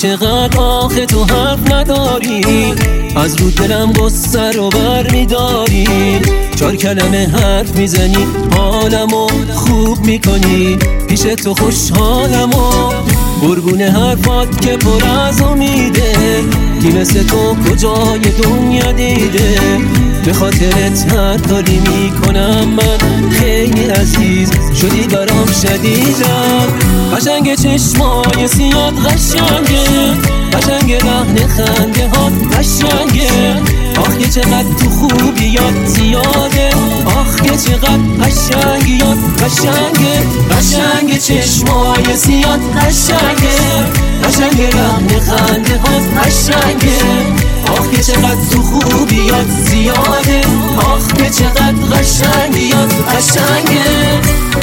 چقدر آخه تو حرف نداری، از رو دلم قصه رو بر میداری. 4 کلمه حرف میزنی حالمو خوب میکنی، پیش تو خوشحالمو قربون حرفات که پر از امیده. کی مثل تو کجای دنیا دیده، به خاطرت هر کاری میکنم من، خیلی عزیز شدی برام شدیدم. قشنگ چشمای سیاد قشنگه، قشنگ لحن خنده ها قشنگه. آخ که چقدر تو خوبیات زیاده، آخ که چقدر قشنگیات قشنگه. قشنگ چشمای سیاد قشنگه، قشنگ لحن خنده ها قشنگه. آخ که چقدر تو خوبیات زیاده، آخ که چقدر قشنگیات قشنگه.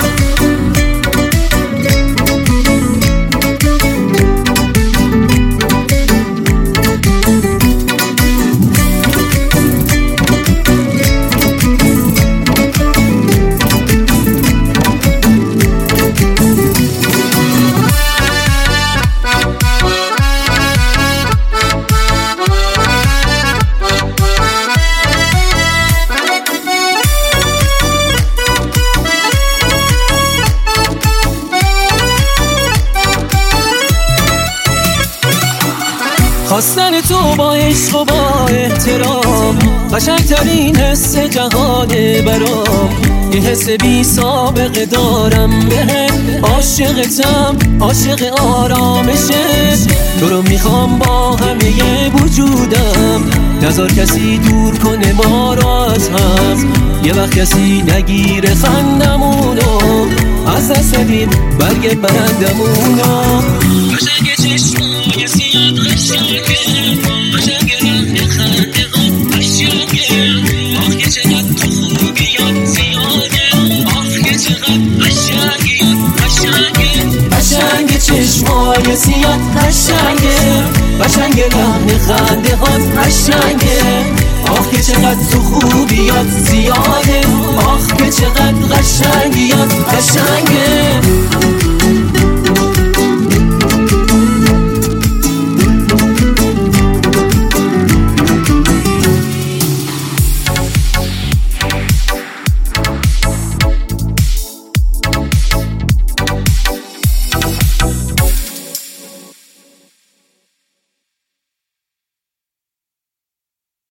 خواستن تو با عشق و با احترام، قشنگترین حس جهانه برام. یه حس بی سابقه دارم بهت، عاشقتم عاشق آرامشت. تو رو میخوام با همه وجودم، نذار کسی دور کنه ما رو از هم. یه وقت کسی نگیره خندمونو، از دست بدیم برگ برندمونو. قشنگ چشمای سیاد قشنگه، قشنگ لحن خنده ها قشنگه. آخ که چقدر تو خوبیات زیاده، آخ که چقدر قشنگیات قشنگه. قشنگ چشمای سیاد قشنگه، قشنگ لحن خنده ها قشنگه. آخ که چقدر تو خوبیات زیاده، آخ که چقدر قشنگیات قشنگه.